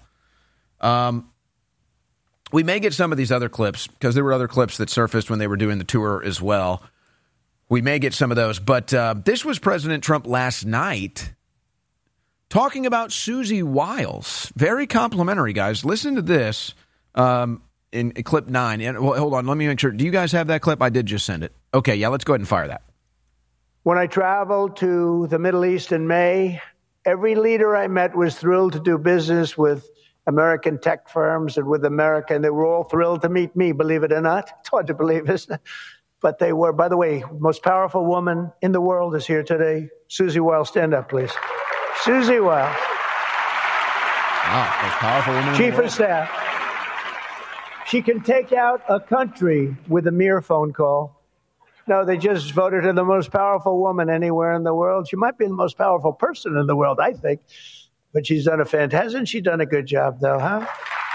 We may get some of these other clips, because there were other clips that surfaced when they were doing the tour as well. We may get some of those. But this was President Trump last night talking about Susie Wiles. Very complimentary, guys. Listen to this. In clip 9. And, well, hold on. Let me make sure. Do you guys have that clip? I did just send it. Okay, yeah, let's go ahead and fire that. When I traveled to the Middle East in May, every leader I met was thrilled to do business with American tech firms and with America, and they were all thrilled to meet me, believe it or not. It's hard to believe, isn't it? But they were. By the way, most powerful woman in the world is here today. Susie Wiles, stand up, please. Susie Wiles. Wow, most powerful woman in the world. Chief of Staff. She can take out a country with a mere phone call. No, they just voted her the most powerful woman anywhere in the world. She might be the most powerful person in the world, I think. But she's done hasn't she done a good job, though, huh?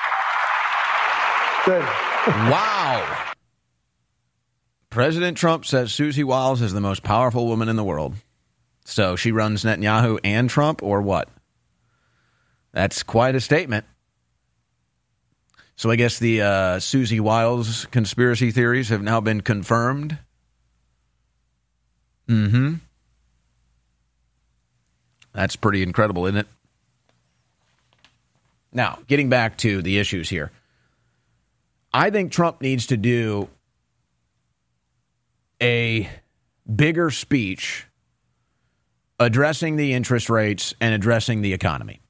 Good. Wow. President Trump says Susie Wiles is the most powerful woman in the world. So she runs Netanyahu and Trump, or what? That's quite a statement. So I guess the Susie Wiles conspiracy theories have now been confirmed. Mm-hmm. That's pretty incredible, isn't it? Now, getting back to the issues here. I think Trump needs to do a bigger speech addressing the interest rates and addressing the economy.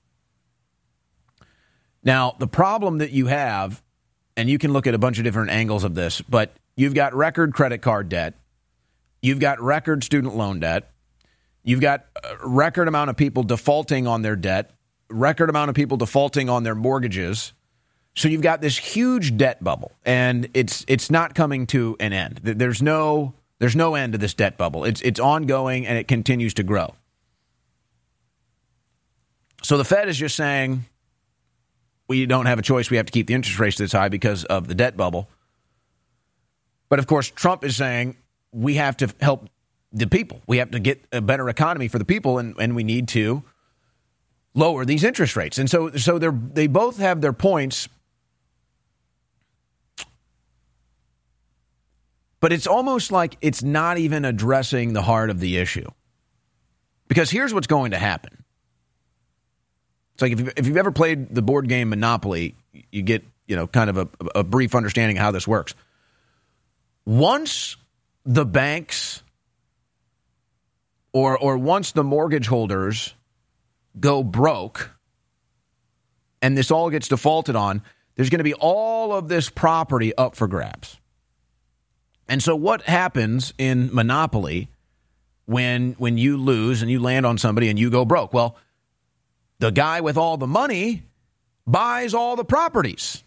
Now, the problem that you have, and you can look at a bunch of different angles of this, but you've got record credit card debt. You've got record student loan debt. You've got a record amount of people defaulting on their debt, record amount of people defaulting on their mortgages. So you've got this huge debt bubble, and it's not coming to an end. There's no end to this debt bubble. It's ongoing, and it continues to grow. So the Fed is just saying, we don't have a choice. We have to keep the interest rates this high because of the debt bubble. But, of course, Trump is saying we have to help the people. We have to get a better economy for the people, and we need to lower these interest rates. And so they both have their points. But it's almost like it's not even addressing the heart of the issue. Because here's what's going to happen. It's like if you've ever played the board game Monopoly, you get, kind of a brief understanding of how this works. Once the banks or once the mortgage holders go broke and this all gets defaulted on, there's going to be all of this property up for grabs. And so what happens in Monopoly when you lose and you land on somebody and you go broke? Well, the guy with all the money buys all the properties.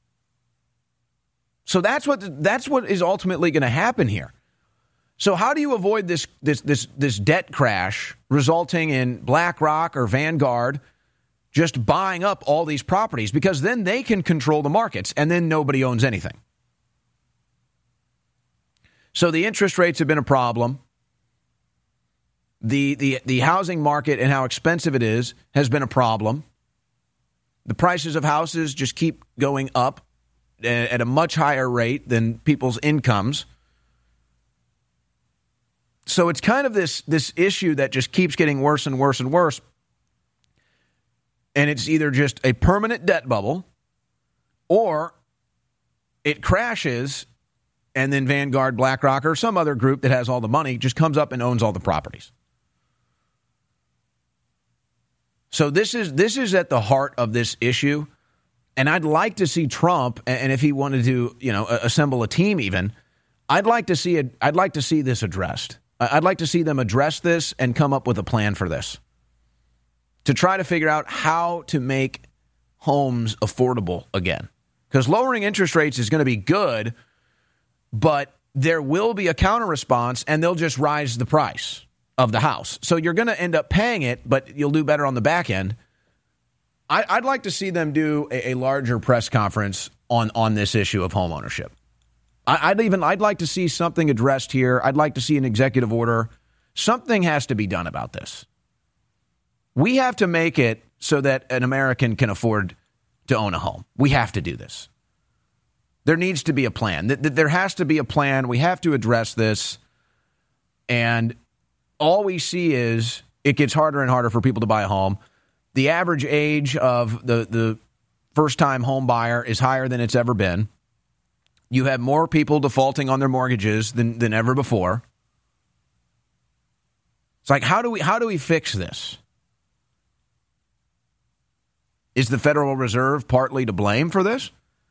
So that's what is ultimately going to happen here. So how do you avoid this debt crash resulting in BlackRock or Vanguard just buying up all these properties? Because then they can control the markets, and then nobody owns anything. So the interest rates have been a problem. The housing market and how expensive it is has been a problem. The prices of houses just keep going up at a much higher rate than people's incomes. So it's kind of this issue that just keeps getting worse and worse and worse. And it's either just a permanent debt bubble or it crashes and then Vanguard, BlackRock, or some other group that has all the money just comes up and owns all the properties. So this is at the heart of this issue, and I'd like to see Trump, and if he wanted to, assemble a team, even, I'd like to see this addressed. I'd like to see them address this and come up with a plan for this, to try to figure out how to make homes affordable again. Because lowering interest rates is going to be good, but there will be a counter response, and they'll just rise the price of the house. So you're going to end up paying it, but you'll do better on the back end. I'd like to see them do a larger press conference on this issue of home ownership. I'd like to see something addressed here. I'd like to see an executive order. Something has to be done about this. We have to make it so that an American can afford to own a home. We have to do this. There needs to be a plan. There has to be a plan. We have to address this. And all we see is it gets harder and harder for people to buy a home. The average age of the first-time home buyer is higher than it's ever been. You have more people defaulting on their mortgages than ever before. It's like, how do we fix this? Is the Federal Reserve partly to blame for this?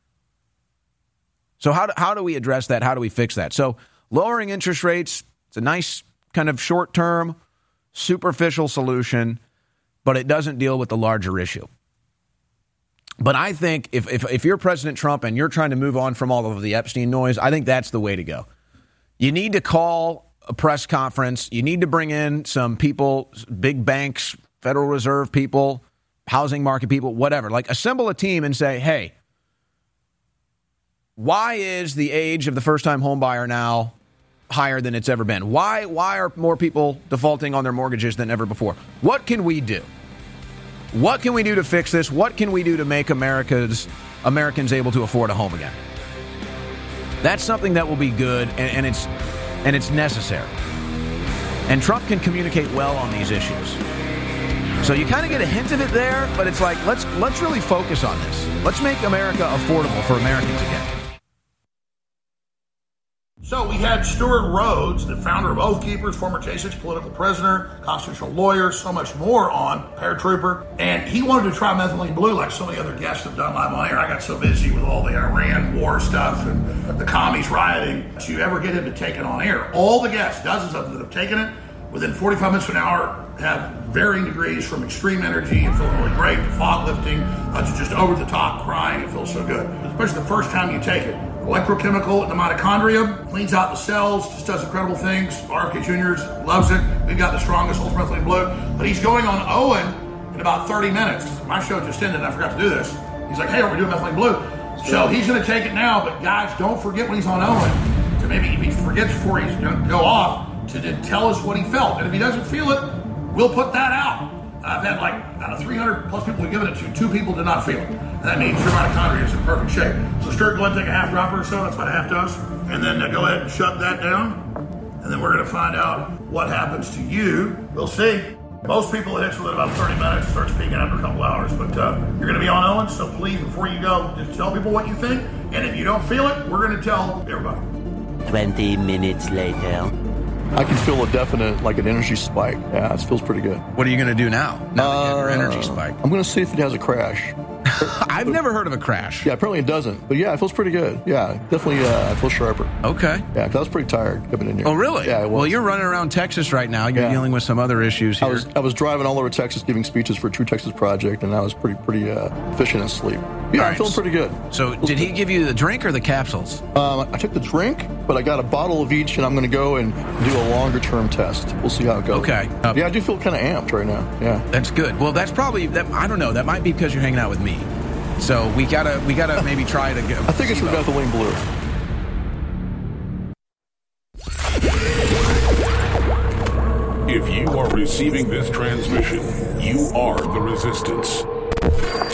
So how do we address that? How do we fix that? So lowering interest rates, it's a nice kind of short-term, superficial solution, but it doesn't deal with the larger issue. But I think if you're President Trump and you're trying to move on from all of the Epstein noise, I think that's the way to go. You need to call a press conference. You need to bring in some people, big banks, Federal Reserve people, housing market people, whatever. Like, assemble a team and say, hey, why is the age of the first-time home buyer now higher than it's ever been? Why are more people defaulting on their mortgages than ever before? What can we do? What can we do to fix this? What can we do to make Americans able to afford a home again? That's something that will be good, and it's necessary. And Trump can communicate well on these issues. So you kind of get a hint of it there, but it's like, let's really focus on this. Let's make America affordable for Americans again. So we had Stuart Rhodes, the founder of Oath Keepers, former J6 political prisoner, constitutional lawyer, so much more on, paratrooper. And he wanted to try methylene blue like so many other guests have done live on air. I got so busy with all the Iran war stuff and the commies rioting to ever get him to take it on air. All the guests, dozens of them that have taken it, within 45 minutes to an hour, have varying degrees from extreme energy and feeling really great to fog lifting to just over the top crying. It feels so good, especially the first time you take it. Electrochemical in the mitochondria, cleans out the cells, just does incredible things. RFK Jr. loves it. We've got the strongest ultramethylene blue. But he's going on Owen in about 30 minutes. My show just ended and I forgot to do this. He's like, hey, are we doing methylene blue? So he's going to take it now, but guys, don't forget when he's on Owen to maybe, if he forgets before he's going to go off, to tell us what he felt. And if he doesn't feel it, we'll put that out. I've had like out of 300 plus people we've given it to, 2 people did not feel it. And that means your mitochondria is in perfect shape. So Stuart, go ahead and take a half dropper or so. That's about a half dose. And then go ahead and shut that down. And then we're going to find out what happens to you. We'll see. Most people it hits within about 30 minutes, starts peaking after a couple hours. But you're going to be on Owen, so please, before you go, just tell people what you think. And if you don't feel it, we're going to tell everybody. 20 minutes later. I can feel a definite, like an energy spike. Yeah, it feels pretty good. What are you going to do now that you have your energy spike? I'm going to see if it has a crash. I've never heard of a crash. Yeah, apparently it doesn't. But yeah, it feels pretty good. Yeah, definitely I feel sharper. Okay. Yeah, because I was pretty tired coming in here. Oh, really? Yeah, well, you're running around Texas right now. You're dealing with some other issues here. I was driving all over Texas giving speeches for True Texas Project, and I was pretty efficient in sleep. Yeah, I'm feeling pretty good. So did he give you the drink or the capsules? I took the drink, but I got a bottle of each, and I'm going to go and do a longer-term test. We'll see how it goes. Okay. Yeah, I do feel kind of amped right now. Yeah. That's good. Well, that's probably, I don't know, that might be because you're hanging out with me. So we gotta maybe try to get. I think it's with methylene blue. If you are receiving this transmission, you are the resistance.